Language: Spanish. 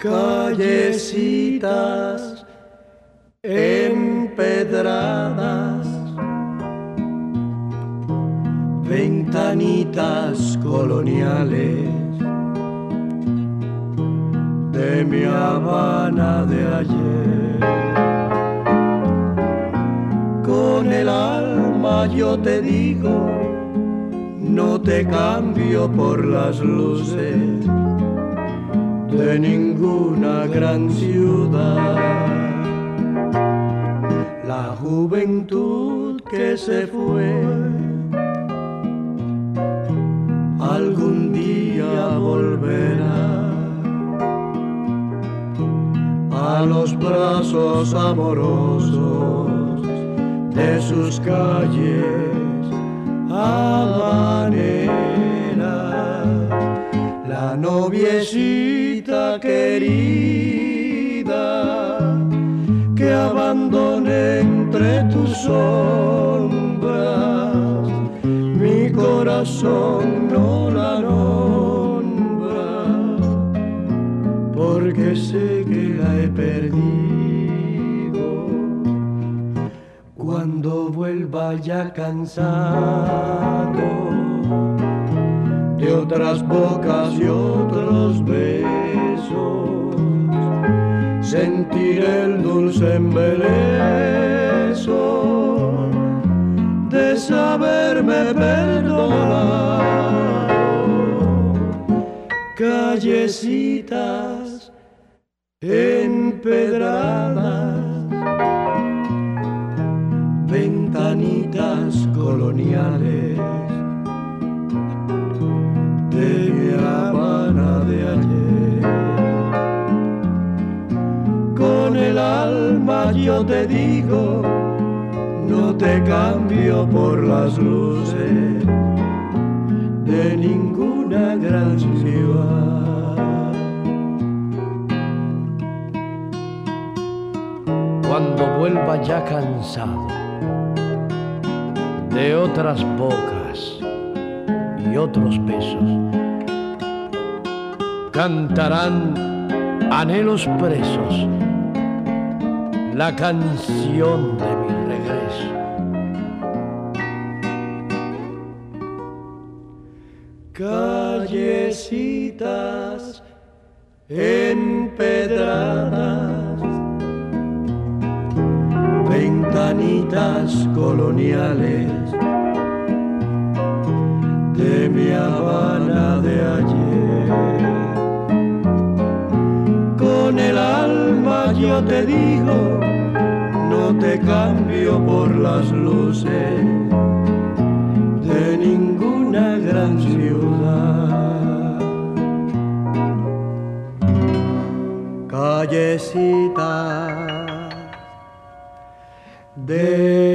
Callecitas empedradas, ventanitas coloniales de mi Habana de ayer. Con el alma yo te digo, no te cambio por las luces de ninguna gran ciudad. La juventud que se fue algún día volverá a los brazos amorosos de sus calles habaneras. La noviecita querida que abandoné entre tus sombras, mi corazón no la nombra, porque sé que la he perdido. Cuando vuelva ya cansado de otras bocas y otros besos, sentiré el dulce embeleso de saberme perdonado. Callecitas empedradas, ventanitas coloniales de mi Habana de ayer. Con el alma yo te digo, no te cambio por las luces de ninguna gran ciudad. Cuando vuelva ya cansado de otras bocas y otros besos, cantarán anhelos presos la canción de mi regreso. Callecitas empedradas, ventanitas coloniales de mi Habana de ayer. Con el alma yo te digo, no te cambio por las luces de ninguna gran ciudad. Callecitas de